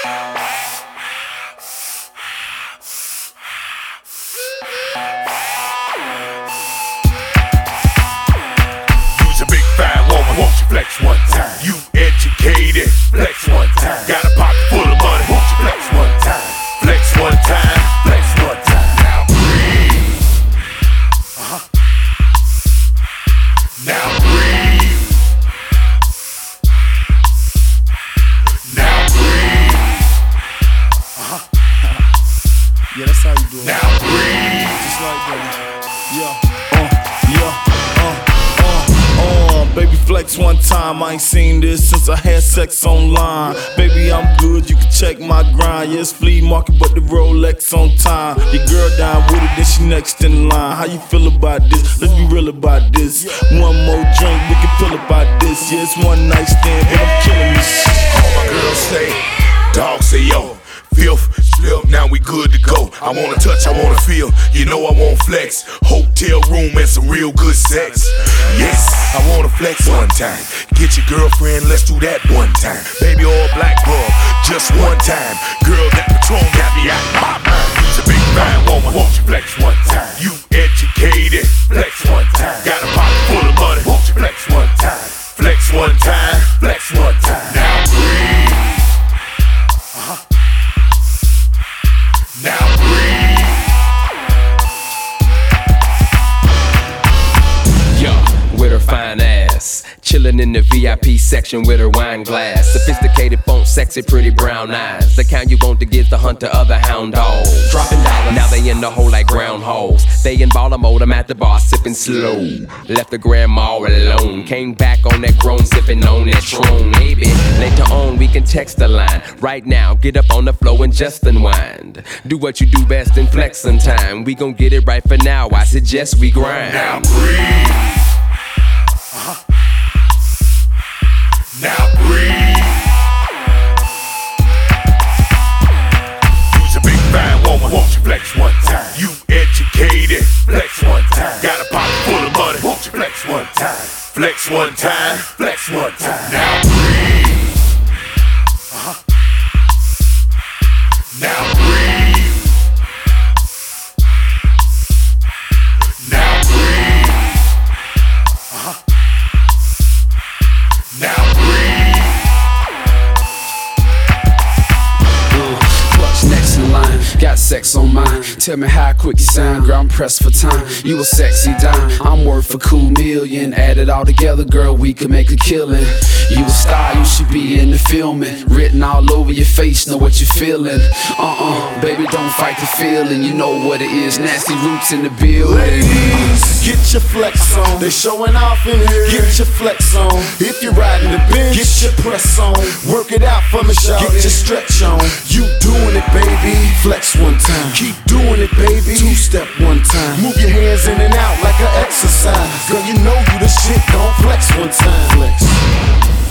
You's a big fat woman, won't you flex one time? You educated, flex one time. Got a pocket full of money, won't you flex one time? Flex one time, flex one time. Now breathe. Now breathe. Now breathe. Yeah, that's how you do it. Now breathe. Just like that. Baby flex one time, I ain't seen this since I had sex online. Baby, I'm good, you can check my grind. Yes, flea market, but the Rolex on time. Your girl down with it, then she next in line. How you feel about this? Let's be real about this. One more drink, we can feel about this. Yeah, it's one night stand, but I'm killing this shit. All my girls say, dog say yo. Filth, slip, now we good to go. I wanna touch, I wanna feel, you know I want flex. Hotel room and some real good sex. Yes, I wanna flex one time. Get your girlfriend, let's do that one time. Baby, all black bug, just one time. Girl, that Patron got me out my mind. You's a big fine woman, won't you flex one time? You educated, flex one time. Got a pocket full of money, won't you flex one time? Flex one time, flex one time. Now breathe. Now breathe. Yo, with her fine ass, chillin' in the VIP section with her wine glass. Sophisticated funk, sexy, pretty brown eyes. The kind you want to give the hunter of the hound dog. Dropping dollars, now they in the hole like groundhogs. They in baller mode, I'm at the bar sipping slow. Left the grandma alone, came back on that grown sipping on that Tron. Maybe later on we can text the line. Right now, get up on the floor and just unwind. Do what you do best and flex some time. We gon' get it right for now, I suggest we grind. Now breathe. Now breathe. You's a big fine woman, won't you flex one time? You educated, flex one time. Got a pocket full of money, won't you flex one time? Flex one time, flex one time. Now breathe. Now breathe. Now breathe. Now breathe. Clutch next in line, got sex on mine. Tell me how quick you sound, girl, I'm pressed for time. You a sexy dime, I'm worth a cool million. Add it all together, girl, we could make a killing. You a star, you should be in the filming. Written all over your face, know what you're feeling. Baby, don't fight the feeling. You know what it is, nasty roots in the building. Ladies, get your flex on. They showing off in here. Get your flex on. If you're riding the bench, get your press on. Work it out for me, shawty. Get your stretch on. You doing it, baby. Flex one time. Keep doing it, baby. Two-step one time. Move your hands in and out like an exercise. Girl, you know you the shit. Don't flex one time. Flex.